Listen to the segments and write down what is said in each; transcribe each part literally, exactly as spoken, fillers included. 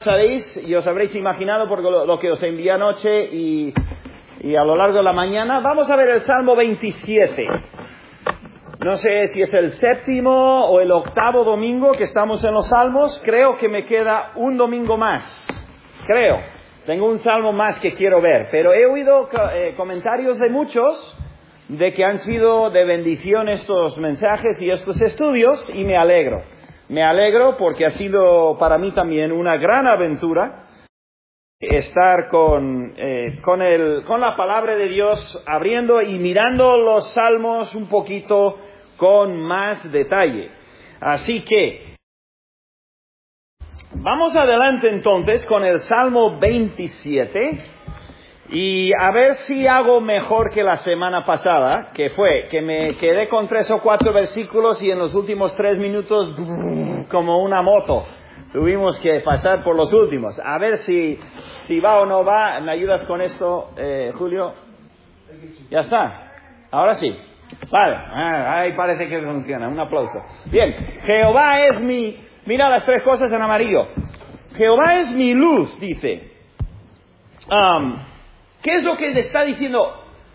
Sabéis, y os habréis imaginado por lo, lo que os envié anoche y, y a lo largo de la mañana, vamos a ver el Salmo veintisiete. No sé si es el séptimo o el octavo domingo que estamos en los Salmos. Creo que me queda un domingo más. Creo. Tengo un salmo más que quiero ver. Pero he oído eh, comentarios de muchos de que han sido de bendición estos mensajes y estos estudios, y me alegro. Me alegro porque ha sido para mí también una gran aventura estar con, eh, con, el, con la palabra de Dios, abriendo y mirando los salmos un poquito con más detalle. Así que vamos adelante entonces con el Salmo veintisiete. Y a ver si hago mejor que la semana pasada, que fue que me quedé con tres o cuatro versículos y en los últimos tres minutos, como una moto, tuvimos que pasar por los últimos. A ver si, si va o no va. ¿Me ayudas con esto, eh, Julio? Ya está. Ahora sí. Vale. Ah, ahí parece que funciona. Un aplauso. Bien. Jehová es mi... Mira las tres cosas en amarillo. Jehová es mi luz, dice. Um, ¿Qué es lo que le está diciendo?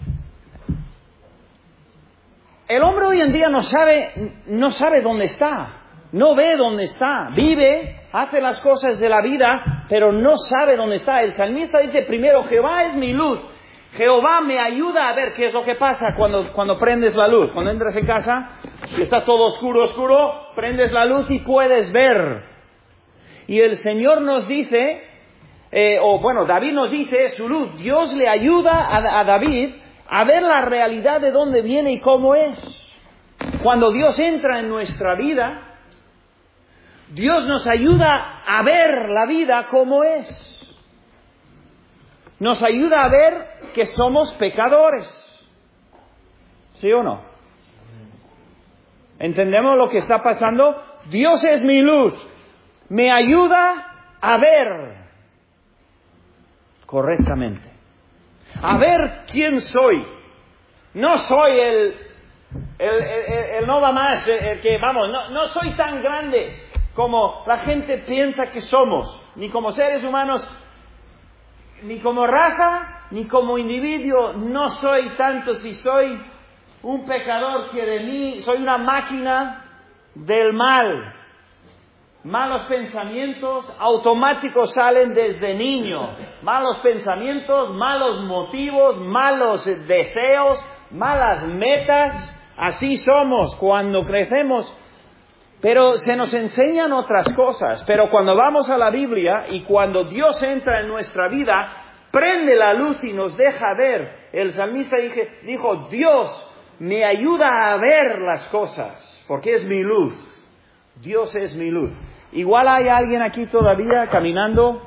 El hombre hoy en día no sabe, no sabe dónde está, no ve dónde está, vive, hace las cosas de la vida, pero no sabe dónde está. El salmista dice primero, Jehová es mi luz, Jehová me ayuda a ver qué es lo que pasa cuando, cuando prendes la luz. Cuando entras en casa y está todo oscuro, oscuro, prendes la luz y puedes ver. Y el Señor nos dice... Eh, o bueno, David nos dice su luz. Dios le ayuda a, a David a ver la realidad de dónde viene y cómo es. Cuando Dios entra en nuestra vida, Dios nos ayuda a ver la vida como es. Nos ayuda a ver que somos pecadores. ¿Sí o no? ¿Entendemos lo que está pasando? Dios es mi luz. Me ayuda a ver correctamente, a ver quién soy. No soy el el, el, el no va más, el, el que vamos, no, no soy tan grande como la gente piensa que somos, ni como seres humanos, ni como raza, ni como individuo. No soy tanto. Si soy un pecador que de mí soy una máquina del mal. Malos pensamientos automáticos salen desde niño. Malos pensamientos, malos motivos, malos deseos, malas metas. Así somos cuando crecemos. Pero se nos enseñan otras cosas. Pero cuando vamos a la Biblia y cuando Dios entra en nuestra vida, prende la luz y nos deja ver. El salmista dijo, Dios me ayuda a ver las cosas, porque es mi luz. Dios es mi luz. Igual hay alguien aquí todavía caminando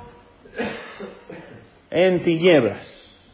en tinieblas.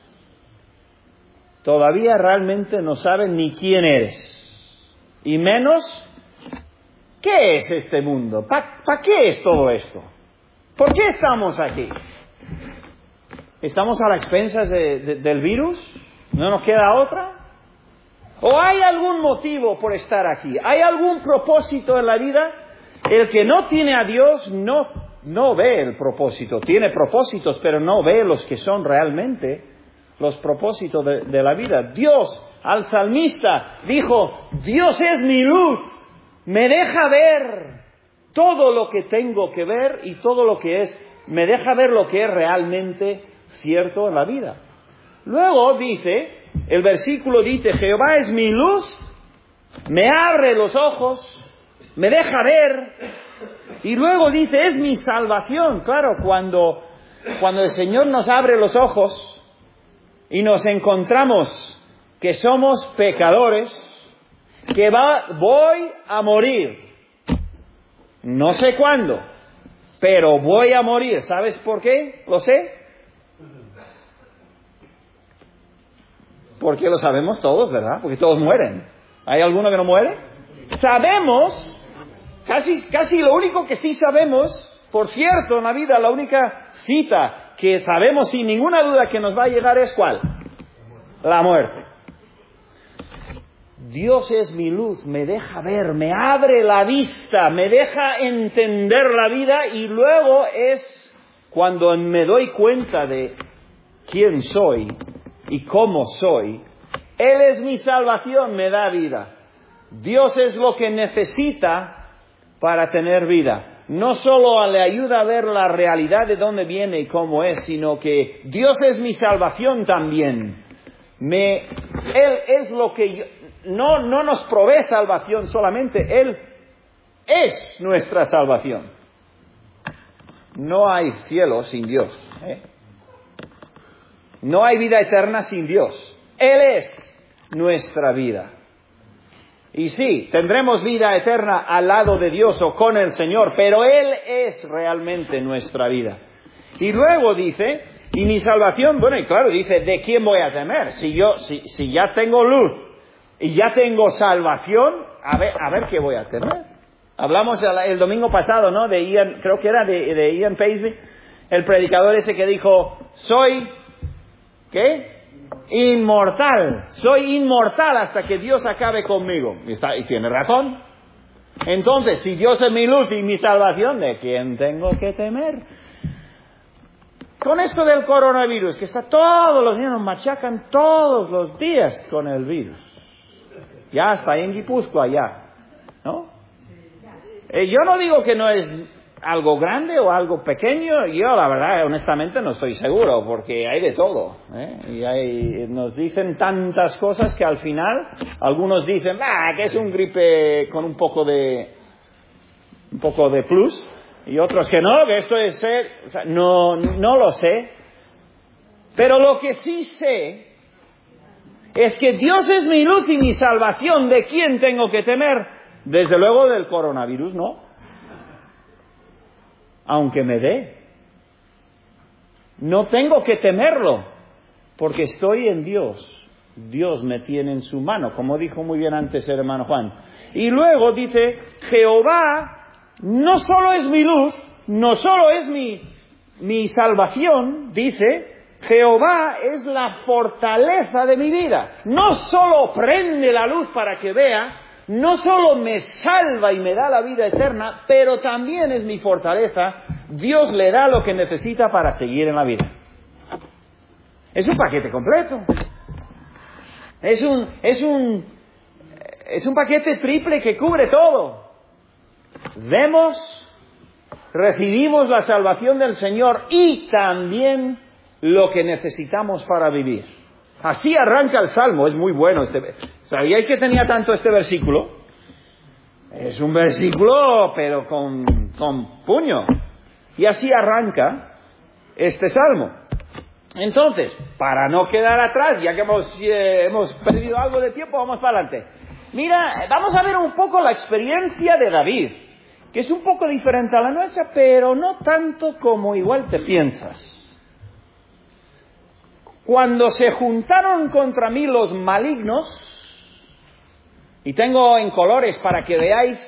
Todavía realmente no saben ni quién eres. Y menos, ¿qué es este mundo? ¿Para pa qué es todo esto? ¿Por qué estamos aquí? ¿Estamos a las expensas de, de, del virus? ¿No nos queda otra? ¿O hay algún motivo por estar aquí? ¿Hay algún propósito en la vida? El que no tiene a Dios no, no ve el propósito. Tiene propósitos, pero no ve los que son realmente los propósitos de, de la vida. Dios, al salmista, dijo, Dios es mi luz, me deja ver todo lo que tengo que ver y todo lo que es, me deja ver lo que es realmente cierto en la vida. Luego dice, el versículo dice, Jehová es mi luz, me abre los ojos, me deja ver. Y luego dice, es mi salvación. Claro, cuando, cuando el Señor nos abre los ojos y nos encontramos que somos pecadores, que va, voy a morir. No sé cuándo, pero voy a morir. ¿Sabes por qué? ¿Lo sé? Porque lo sabemos todos, ¿verdad? Porque todos mueren. ¿Hay alguno que no muere? Sabemos... Casi, casi lo único que sí sabemos, por cierto, en la vida, la única cita que sabemos sin ninguna duda que nos va a llegar es ¿cuál? La muerte. Dios es mi luz, me deja ver, me abre la vista, me deja entender la vida y luego es cuando me doy cuenta de quién soy y cómo soy, Él es mi salvación, me da vida. Dios es lo que necesita para tener vida. No solo le ayuda a ver la realidad de dónde viene y cómo es, sino que Dios es mi salvación también. Me, Él es lo que yo, no, no nos provee salvación solamente, Él es nuestra salvación. No hay cielo sin Dios, ¿eh? No hay vida eterna sin Dios. Él es nuestra vida. Y sí, tendremos vida eterna al lado de Dios o con el Señor, pero Él es realmente nuestra vida. Y luego dice, y mi salvación, bueno, y claro, dice, ¿de quién voy a temer? Si yo, si, si ya tengo luz y ya tengo salvación, a ver, a ver qué voy a temer. Hablamos el, el domingo pasado, ¿no? De Ian, creo que era de, de Ian Paisley, el predicador ese que dijo, soy, ¿qué? Inmortal, soy inmortal hasta que Dios acabe conmigo. Y, está, y tiene razón. Entonces, si Dios es mi luz y mi salvación, ¿de quién tengo que temer? Con esto del coronavirus, que está todos los días, nos machacan todos los días con el virus. Ya está en Guipúzcoa, ya, ¿no? Eh, yo no digo que no es algo grande o algo pequeño, yo la verdad, honestamente, no estoy seguro, porque hay de todo, ¿eh? Y hay, nos dicen tantas cosas que al final, algunos dicen, ah, que es un gripe con un poco de, un poco de plus, y otros que no, que esto es ser, o sea, no, no lo sé, pero lo que sí sé es que Dios es mi luz y mi salvación. ¿De quién tengo que temer? Desde luego del coronavirus, ¿no? Aunque me dé. No tengo que temerlo, porque estoy en Dios. Dios me tiene en su mano, como dijo muy bien antes el hermano Juan. Y luego dice, Jehová no solo es mi luz, no solo es mi, mi salvación, dice, Jehová es la fortaleza de mi vida. No solo prende la luz para que vea, no solo me salva y me da la vida eterna, pero también es mi fortaleza. Dios le da lo que necesita para seguir en la vida. Es un paquete completo. Es un, es un, es un paquete triple que cubre todo. Vemos, recibimos la salvación del Señor y también lo que necesitamos para vivir. Así arranca el Salmo, es muy bueno. Este, ¿sabíais que tenía tanto este versículo? Es un versículo, pero con, con puño. Y así arranca este Salmo. Entonces, para no quedar atrás, ya que hemos, eh, hemos perdido algo de tiempo, vamos para adelante. Mira, vamos a ver un poco la experiencia de David, que es un poco diferente a la nuestra, pero no tanto como igual te piensas. Cuando se juntaron contra mí los malignos, y tengo en colores para que veáis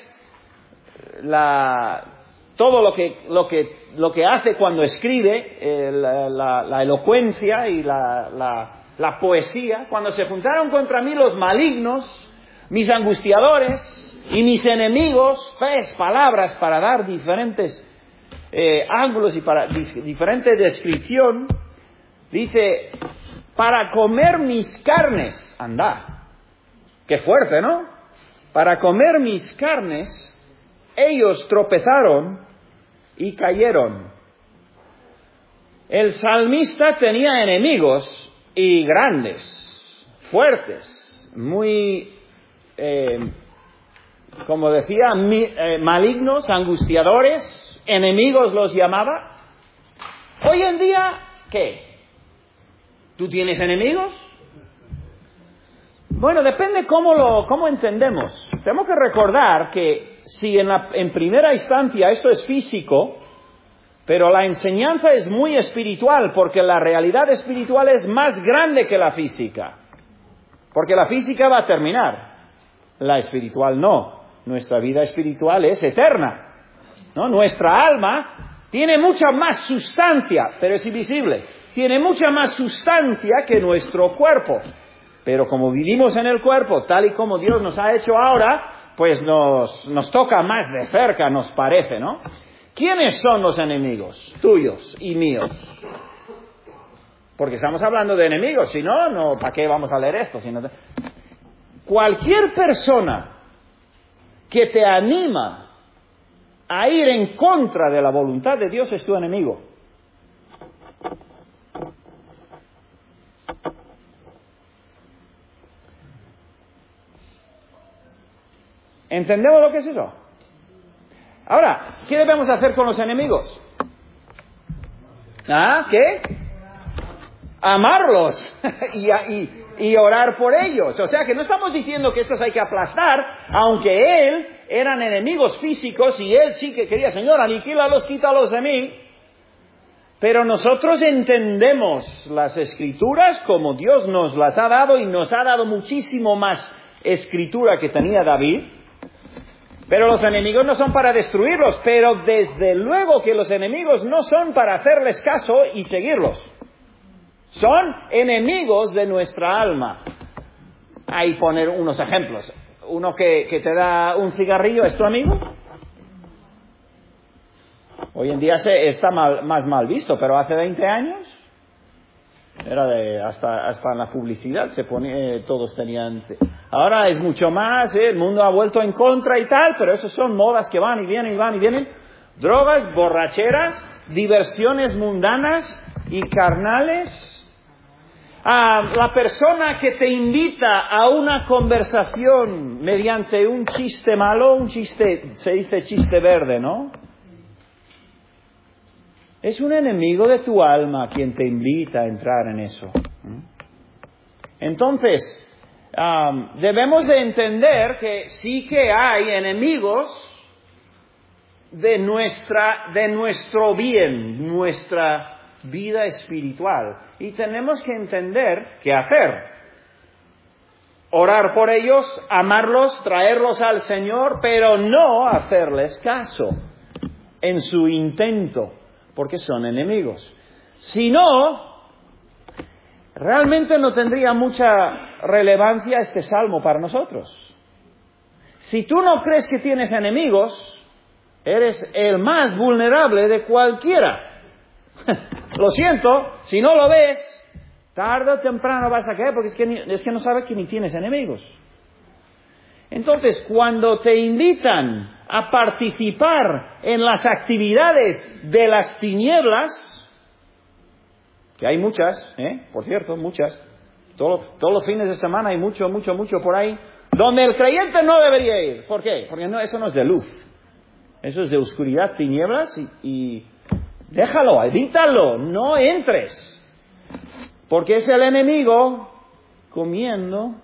la, todo lo que, lo, que, lo que hace cuando escribe, eh, la, la, la elocuencia y la, la, la poesía. Cuando se juntaron contra mí los malignos, mis angustiadores y mis enemigos, tres palabras para dar diferentes eh, ángulos y para dif- diferente descripción. Dice, para comer mis carnes, anda, qué fuerte, ¿no? Para comer mis carnes, ellos tropezaron y cayeron. El salmista tenía enemigos y grandes, fuertes, muy, eh, como decía, mi, eh, malignos, angustiadores, enemigos los llamaba. Hoy en día, ¿qué? ¿Tú tienes enemigos? Bueno, depende cómo lo cómo entendemos. Tenemos que recordar que si en, la, en primera instancia esto es físico, pero la enseñanza es muy espiritual, porque la realidad espiritual es más grande que la física. Porque la física va a terminar, la espiritual no. Nuestra vida espiritual es eterna, ¿no? Nuestra alma tiene mucha más sustancia, pero es invisible. Tiene mucha más sustancia que nuestro cuerpo. Pero como vivimos en el cuerpo, tal y como Dios nos ha hecho ahora, pues nos, nos toca más de cerca, nos parece, ¿no? ¿Quiénes son los enemigos tuyos y míos? Porque estamos hablando de enemigos, si no, no, ¿para qué vamos a leer esto? Si no te... Cualquier persona que te anima a ir en contra de la voluntad de Dios es tu enemigo. ¿Entendemos lo que es eso? Ahora, ¿qué debemos hacer con los enemigos? ¿Ah? ¿Qué? Amarlos y, y, y orar por ellos. O sea que no estamos diciendo que estos hay que aplastar, aunque él eran enemigos físicos y él sí que quería, Señor, aniquílalos, quítalos de mí. Pero nosotros entendemos las Escrituras como Dios nos las ha dado y nos ha dado muchísimo más escritura que tenía David. Pero los enemigos no son para destruirlos, pero desde luego que los enemigos no son para hacerles caso y seguirlos. Son enemigos de nuestra alma. Ahí poner unos ejemplos. Uno que, que te da un cigarrillo, ¿es tu amigo? Hoy en día se, está mal, más mal visto, pero hace veinte años era de hasta hasta en la publicidad se pone, eh, todos tenían. Ahora es mucho más, eh, el mundo ha vuelto en contra y tal, pero esos son modas que van y vienen y van y vienen. Drogas, borracheras, diversiones mundanas y carnales. Ah, la persona que te invita a una conversación mediante un chiste malo, un chiste, se dice chiste verde, ¿no? Es un enemigo de tu alma quien te invita a entrar en eso. Entonces, um, debemos de entender que sí que hay enemigos de nuestra, de nuestro bien, nuestra vida espiritual. Y tenemos que entender qué hacer. Orar por ellos, amarlos, traerlos al Señor, pero no hacerles caso en su intento, porque son enemigos. Si no, realmente no tendría mucha relevancia este salmo para nosotros. Si tú no crees que tienes enemigos, eres el más vulnerable de cualquiera. Lo siento, si no lo ves, tarde o temprano vas a caer, porque es que, ni, es que no sabes que ni tienes enemigos. Entonces, cuando te invitan a participar en las actividades de las tinieblas, que hay muchas, ¿eh? Por cierto, muchas, todos, todos los fines de semana hay mucho, mucho, mucho por ahí, donde el creyente no debería ir. ¿Por qué? Porque no, eso no es de luz, eso es de oscuridad, tinieblas, y, y déjalo, evítalo, no entres, porque es el enemigo comiendo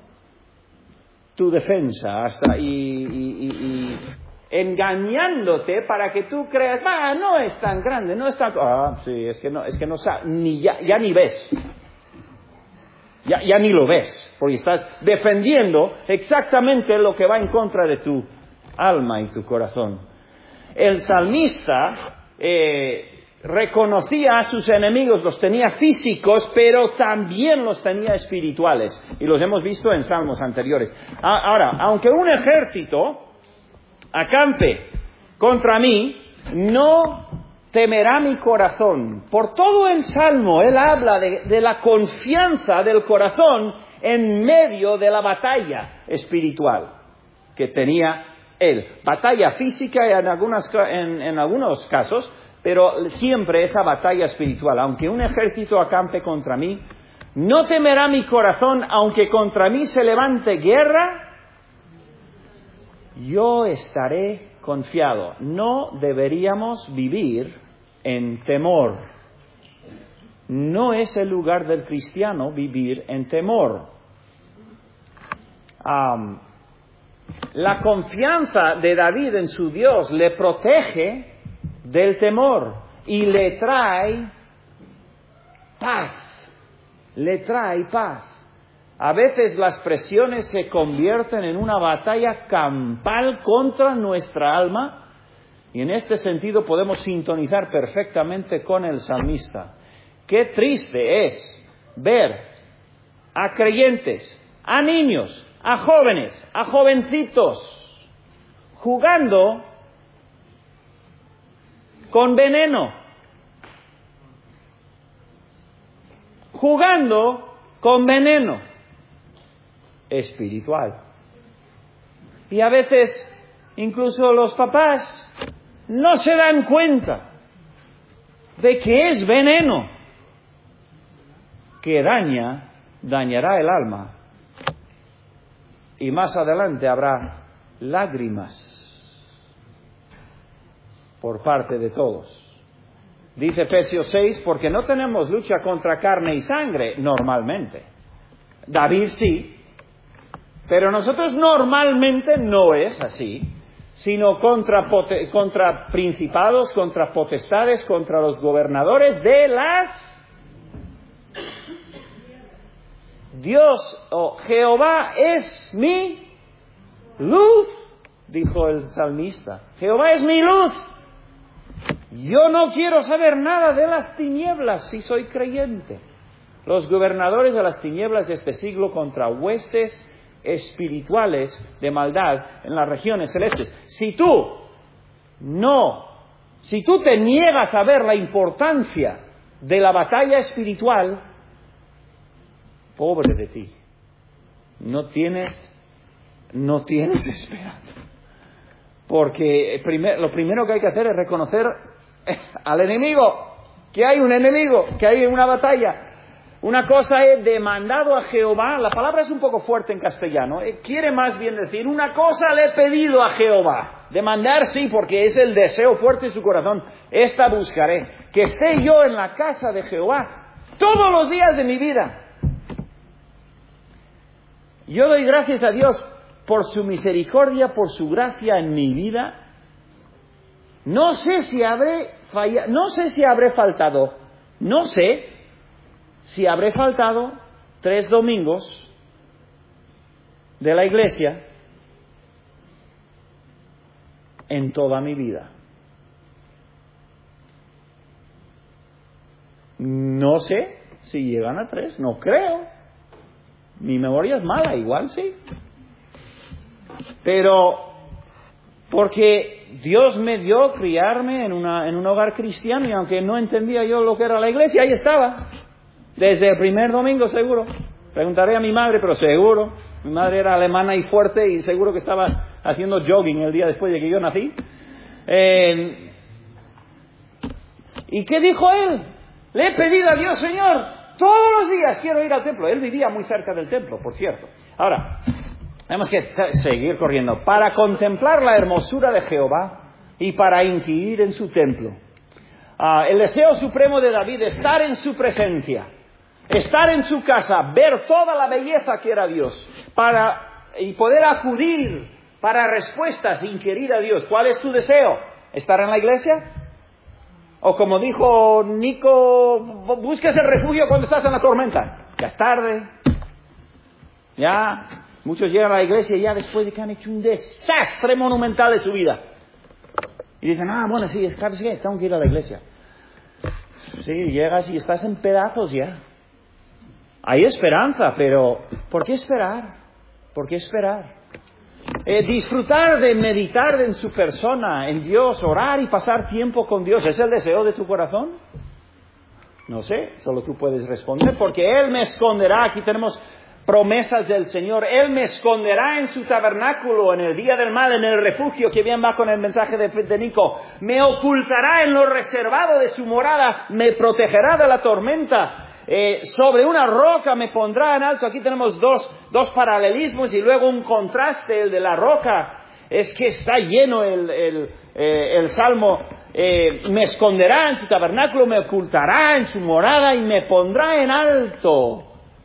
tu defensa hasta y, y, y, y engañándote para que tú creas, ah, no es tan grande, no es tan, ah, sí, es que no, es que no ni ya, ya ni ves, ya, ya ni lo ves, porque estás defendiendo exactamente lo que va en contra de tu alma y tu corazón. El salmista eh, reconocía a sus enemigos, los tenía físicos, pero también los tenía espirituales. Y los hemos visto en salmos anteriores. Ahora, aunque un ejército acampe contra mí, no temerá mi corazón. Por todo el salmo, él habla de, de la confianza del corazón en medio de la batalla espiritual que tenía él. Batalla física en, algunas, en, en algunos casos, pero siempre esa batalla espiritual. Aunque un ejército acampe contra mí, no temerá mi corazón, aunque contra mí se levante guerra, yo estaré confiado. No deberíamos vivir en temor. No es el lugar del cristiano vivir en temor. Um, la confianza de David en su Dios le protege del temor y le trae paz, le trae paz. A veces las presiones se convierten en una batalla campal contra nuestra alma y en este sentido podemos sintonizar perfectamente con el salmista. Qué triste es ver a creyentes, a niños, a jóvenes, a jovencitos jugando con veneno, jugando con veneno espiritual. Y a veces incluso los papás no se dan cuenta de que es veneno que daña, dañará el alma. Y más adelante habrá lágrimas por parte de todos. Dice Efesios seis, porque no tenemos lucha contra carne y sangre normalmente. David sí, pero nosotros normalmente no es así, sino contra, pote, contra principados, contra potestades, contra los gobernadores de las... Dios, oh, Jehová es mi luz, dijo el salmista. Jehová es mi luz. Yo no quiero saber nada de las tinieblas si soy creyente. Los gobernadores de las tinieblas de este siglo contra huestes espirituales de maldad en las regiones celestes. Si tú no, si tú te niegas a ver la importancia de la batalla espiritual, pobre de ti, no tienes, no tienes esperanza. Porque primer, lo primero que hay que hacer es reconocer al enemigo, que hay un enemigo, que hay una batalla. Una cosa es demandado a Jehová, la palabra es un poco fuerte en castellano, eh, quiere más bien decir, una cosa le he pedido a Jehová. Demandar sí, porque es el deseo fuerte de su corazón. Esta buscaré, que esté yo en la casa de Jehová todos los días de mi vida. Yo doy gracias a Dios por su misericordia, por su gracia en mi vida. No sé si habré fallado, no sé si habré faltado, no sé si habré faltado tres domingos de la iglesia en toda mi vida. No sé si llegan a tres, no creo. Mi memoria es mala, igual sí. Pero porque Dios me dio criarme en, una, en un hogar cristiano y aunque no entendía yo lo que era la iglesia, ahí estaba. Desde el primer domingo seguro. Preguntaré a mi madre, pero seguro. Mi madre era alemana y fuerte y seguro que estaba haciendo jogging el día después de que yo nací. Eh, ¿Y qué dijo él? Le he pedido a Dios, Señor, todos los días quiero ir al templo. Él vivía muy cerca del templo, por cierto. Ahora, tenemos que t- seguir corriendo. Para contemplar la hermosura de Jehová y para inquirir en su templo. Uh, el deseo supremo de David, estar en su presencia, estar en su casa, ver toda la belleza que era Dios, para, y poder acudir para respuestas, inquirir a Dios. ¿Cuál es tu deseo? ¿Estar en la iglesia? O como dijo Nico, busques el refugio cuando estás en la tormenta. Ya es tarde. Ya, muchos llegan a la iglesia ya después de que han hecho un desastre monumental de su vida. Y dicen, ah, bueno, sí, es claro, sí, tengo que ir a la iglesia. Sí, llegas y estás en pedazos ya. Hay esperanza, pero ¿por qué esperar? ¿Por qué esperar? Eh, disfrutar de meditar en su persona, en Dios, orar y pasar tiempo con Dios, ¿es el deseo de tu corazón? No sé, solo tú puedes responder, porque Él me esconderá. Aquí tenemos promesas del Señor. Él me esconderá en su tabernáculo, en el día del mal, en el refugio, que bien va con el mensaje de, de Nico. Me ocultará en lo reservado de su morada, me protegerá de la tormenta. Eh, sobre una roca me pondrá en alto. Aquí tenemos dos, dos paralelismos y luego un contraste, el de la roca. Es que está lleno el, el, eh, el Salmo. Eh, me esconderá en su tabernáculo, me ocultará en su morada y me pondrá en alto.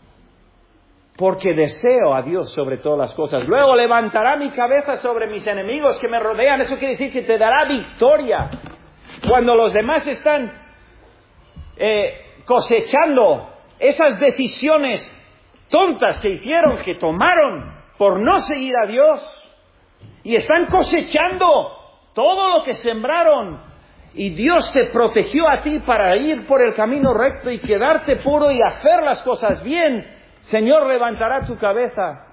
Porque deseo a Dios sobre todas las cosas. Luego levantará mi cabeza sobre mis enemigos que me rodean. Eso quiere decir que te dará victoria. Cuando los demás están eh, cosechando esas decisiones tontas que hicieron, que tomaron por no seguir a Dios, y están cosechando todo lo que sembraron, y Dios te protegió a ti para ir por el camino recto y quedarte puro y hacer las cosas bien, Señor levantará tu cabeza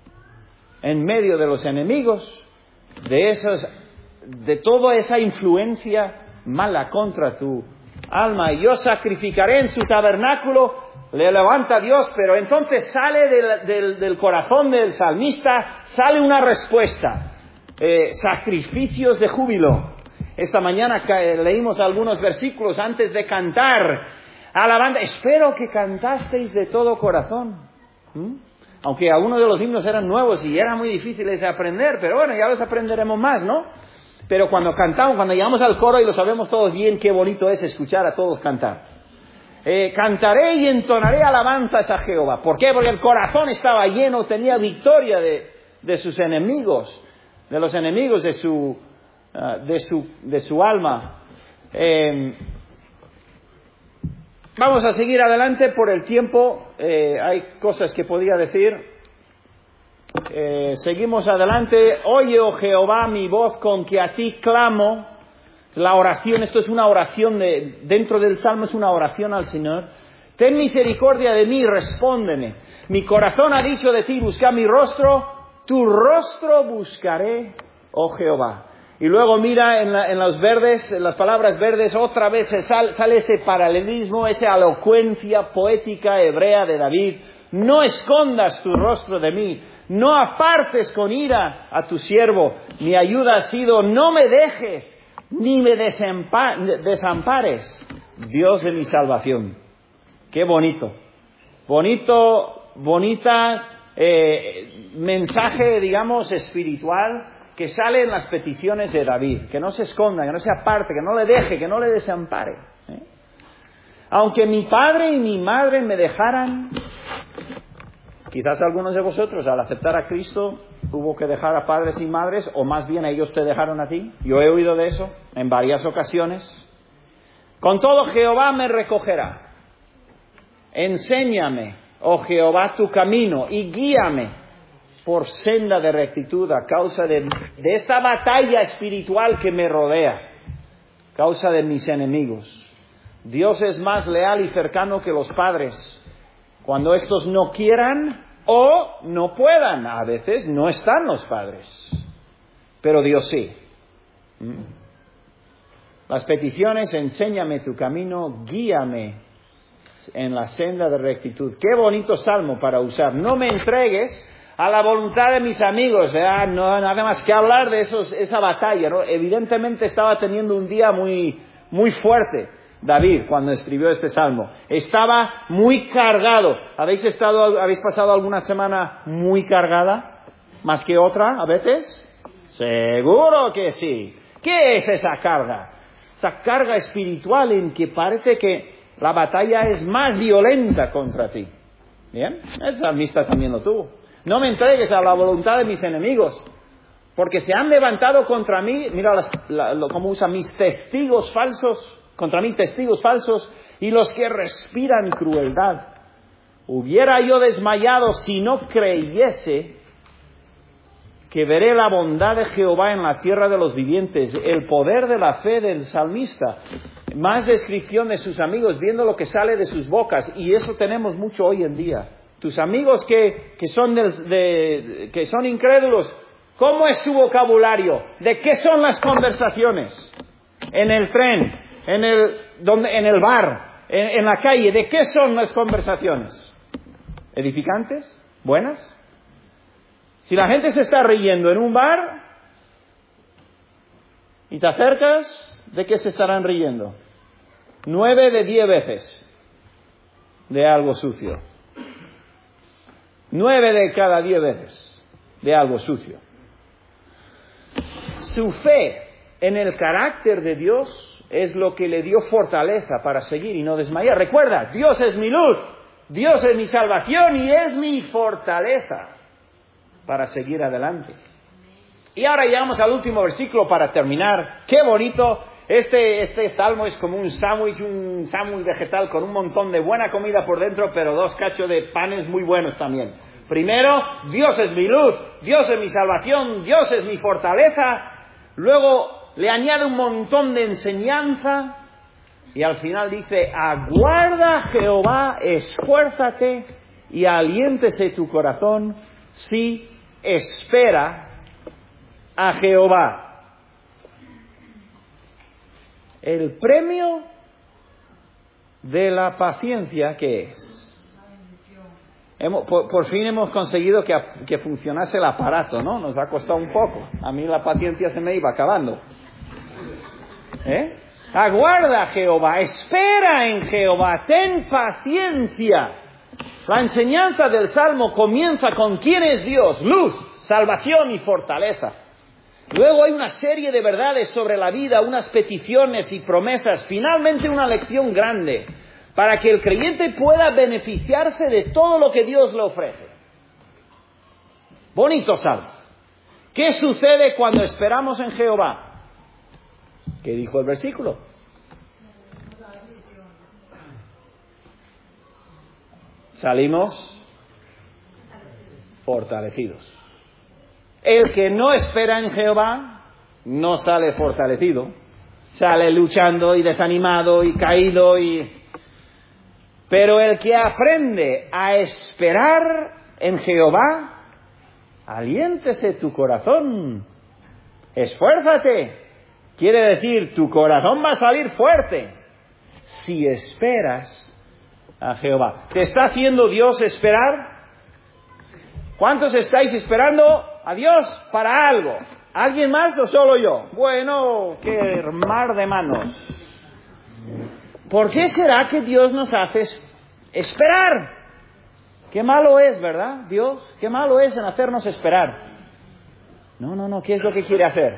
en medio de los enemigos, de esas, de toda esa influencia mala contra tu alma, y yo sacrificaré en su tabernáculo. Le levanta Dios, pero entonces sale del, del, del corazón del salmista, sale una respuesta. Eh, sacrificios de júbilo. Esta mañana leímos algunos versículos antes de cantar. Alabando, espero que cantasteis de todo corazón. ¿Mm? Aunque algunos de los himnos eran nuevos y eran muy difíciles de aprender, pero bueno, ya los aprenderemos más, ¿no? Pero cuando cantamos, cuando llegamos al coro y lo sabemos todos bien, qué bonito es escuchar a todos cantar. Eh, cantaré y entonaré alabanzas a Jehová. ¿Por qué? Porque el corazón estaba lleno, tenía victoria de, de sus enemigos, de los enemigos de su, uh, de su, de su alma. Eh, vamos a seguir adelante por el tiempo. Eh, hay cosas que podía decir. Eh, seguimos adelante. Oye, oh Jehová, mi voz con que a ti clamo. La oración, esto es una oración de, dentro del Salmo es una oración al Señor. Ten misericordia de mí, respóndeme. Mi corazón ha dicho de ti, busca mi rostro, tu rostro buscaré, oh Jehová. Y luego mira en, la, en los verdes, en las palabras verdes, otra vez sal, sale ese paralelismo, esa elocuencia poética hebrea de David. No escondas tu rostro de mí, no apartes con ira a tu siervo. Mi ayuda ha sido, no me dejes, ni me desampares, Dios de mi salvación. Qué bonito, bonito, bonita eh, mensaje, digamos, espiritual que sale en las peticiones de David. Que no se esconda, que no se aparte, que no le deje, que no le desampare. ¿eh? Aunque mi padre y mi madre me dejaran, quizás algunos de vosotros al aceptar a Cristo hubo que dejar a padres y madres, o más bien ellos te dejaron a ti. Yo he oído de eso en varias ocasiones. Con todo, Jehová me recogerá. Enséñame, oh Jehová, tu camino y guíame por senda de rectitud a causa de, de esta batalla espiritual que me rodea, a causa de mis enemigos. Dios es más leal y cercano que los padres. Cuando estos no quieran o no puedan, a veces no están los padres, pero Dios sí. Las peticiones, enséñame tu camino, guíame en la senda de rectitud. Qué bonito salmo para usar. No me entregues a la voluntad de mis amigos. ¿eh? No nada más que hablar de esos, esa batalla, ¿no? Evidentemente estaba teniendo un día muy, muy fuerte David cuando escribió este salmo. Estaba muy cargado. ¿Habéis estado, habéis pasado alguna semana muy cargada? ¿Más que otra a veces? Seguro que sí. ¿Qué es esa carga? Esa carga espiritual en que parece que la batalla es más violenta contra ti. ¿Bien? El salmista también lo tuvo. No me entregues a la voluntad de mis enemigos, porque se han levantado contra mí, mira las, la, lo, cómo usa mis testigos falsos, contra mí testigos falsos, y los que respiran crueldad. Hubiera yo desmayado si no creyese que veré la bondad de Jehová en la tierra de los vivientes. El poder de la fe del salmista. Más descripción de sus amigos, viendo lo que sale de sus bocas. Y eso tenemos mucho hoy en día. Tus amigos que, que, son, de, de, que son incrédulos, ¿cómo es su vocabulario? ¿De qué son las conversaciones? En el tren, en el, donde, en el bar, en, en la calle, ¿de qué son las conversaciones? ¿Edificantes? ¿Buenas? Si la gente se está riendo en un bar y te acercas, ¿de qué se estarán riendo? Nueve de diez veces de algo sucio. Nueve de cada diez veces de algo sucio. Su fe en el carácter de Dios es lo que le dio fortaleza para seguir y no desmayar. Recuerda, Dios es mi luz, Dios es mi salvación y es mi fortaleza para seguir adelante. Y ahora llegamos al último versículo para terminar. ¡Qué bonito! Este, este salmo es como un sándwich, un sándwich vegetal con un montón de buena comida por dentro, pero dos cachos de panes muy buenos también. Primero, Dios es mi luz, Dios es mi salvación, Dios es mi fortaleza. Luego le añade un montón de enseñanza. Y al final dice, aguarda Jehová, esfuérzate y aliéntese tu corazón si espera a Jehová. El premio de la paciencia, ¿qué es? Hemos, por, por fin hemos conseguido que, que funcionase el aparato, ¿no? Nos ha costado un poco. A mí la paciencia se me iba acabando. ¿Eh? Aguarda a Jehová, espera en Jehová, ten paciencia. La enseñanza del Salmo comienza con quién es Dios, luz, salvación y fortaleza. Luego hay una serie de verdades sobre la vida, unas peticiones y promesas, finalmente una lección grande, para que el creyente pueda beneficiarse de todo lo que Dios le ofrece. Bonito salmo. ¿Qué sucede cuando esperamos en Jehová? ¿Qué dijo el versículo? Salimos fortalecidos. El que no espera en Jehová no sale fortalecido, sale luchando y desanimado y caído y... Pero el que aprende a esperar en Jehová, aliéntese tu corazón, esfuérzate. Quiere decir, tu corazón va a salir fuerte si esperas a Jehová. ¿Te está haciendo Dios esperar? ¿Cuántos estáis esperando a Dios para algo? ¿Alguien más o solo yo? Bueno, qué mar de manos. ¿Por qué será que Dios nos hace esperar? Qué malo es, ¿verdad, Dios? Qué malo es en hacernos esperar. No, no, no, ¿qué es lo que quiere hacer?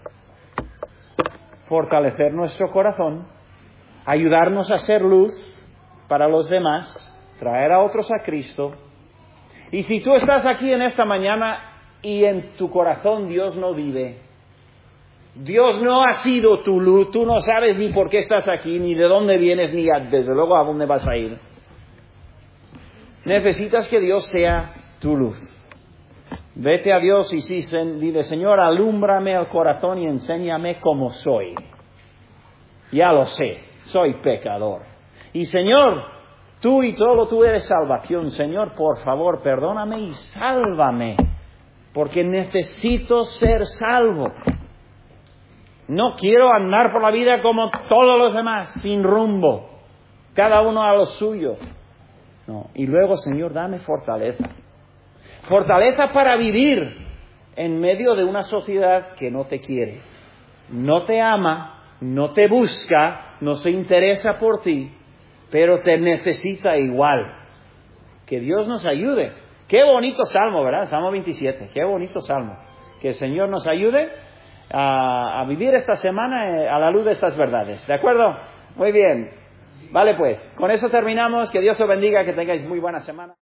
Fortalecer nuestro corazón, ayudarnos a ser luz para los demás, traer a otros a Cristo. Y si tú estás aquí en esta mañana y en tu corazón Dios no vive, Dios no ha sido tu luz, tú no sabes ni por qué estás aquí, ni de dónde vienes, ni a, desde luego a dónde vas a ir. Necesitas que Dios sea tu luz. Vete a Dios y sí, dile, Señor, alúmbrame el corazón y enséñame cómo soy. Ya lo sé, soy pecador. Y Señor, tú y todo tú eres salvación. Señor, por favor, perdóname y sálvame, porque necesito ser salvo. No quiero andar por la vida como todos los demás, sin rumbo, cada uno a lo suyo. No. Y luego, Señor, dame fortaleza. Fortaleza para vivir en medio de una sociedad que no te quiere, no te ama, no te busca, no se interesa por ti, pero te necesita igual. Que Dios nos ayude. Qué bonito salmo, ¿verdad? Salmo veintisiete. Qué bonito salmo. Que el Señor nos ayude a, a vivir esta semana a la luz de estas verdades. ¿De acuerdo? Muy bien. Vale, pues, con eso terminamos. Que Dios os bendiga, que tengáis muy buena semana.